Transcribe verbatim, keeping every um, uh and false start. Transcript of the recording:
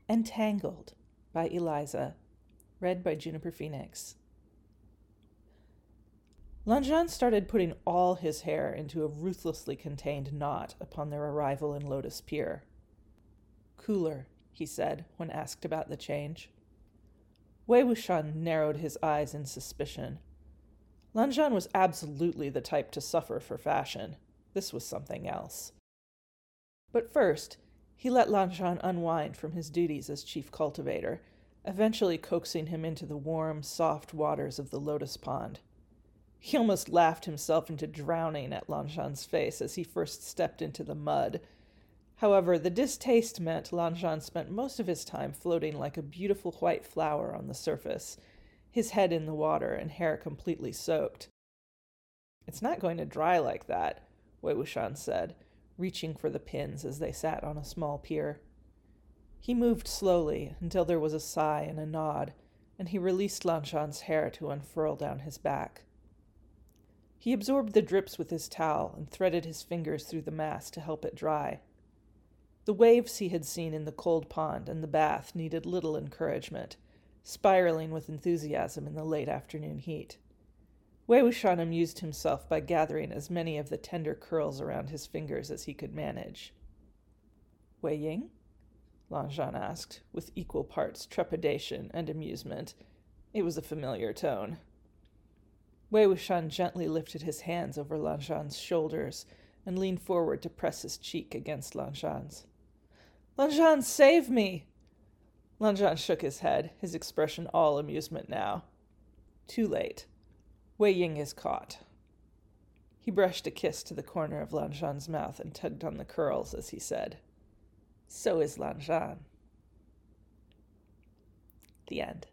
Entangled by Eliza, read by Juniper Phoenix. Lanjan started putting all his hair into a ruthlessly contained knot upon their arrival in Lotus Pier. Cooler, he said, when asked about the change. Wei Wuxian narrowed his eyes in suspicion. Lanjan was absolutely the type to suffer for fashion. This was something else. But first, he let Lanjan unwind from his duties as chief cultivator, eventually coaxing him into the warm, soft waters of the lotus pond. He almost laughed himself into drowning at Lanjan's face as he first stepped into the mud. However, the distaste meant Lanjan spent most of his time floating like a beautiful white flower on the surface, his head in the water and hair completely soaked. "It's not going to dry like that," Wei Wuxian said, reaching for the pins as they sat on a small pier. He moved slowly until there was a sigh and a nod, and he released Lanjan's hair to unfurl down his back. He absorbed the drips with his towel and threaded his fingers through the mass to help it dry. The waves he had seen in the cold pond and the bath needed little encouragement, spiraling with enthusiasm in the late afternoon heat. Wei Wuxian amused himself by gathering as many of the tender curls around his fingers as he could manage. "Wei Ying?" Lanjan asked, with equal parts trepidation and amusement. It was a familiar tone. Wei Wuxian gently lifted his hands over Lanjan's shoulders and leaned forward to press his cheek against Lanjan's. "Lanjan, save me!" Lanjan shook his head, his expression all amusement now. Too late. Wei Ying is caught. He brushed a kiss to the corner of Lanjan's mouth and tugged on the curls as he said, "So is Lanjan." The end.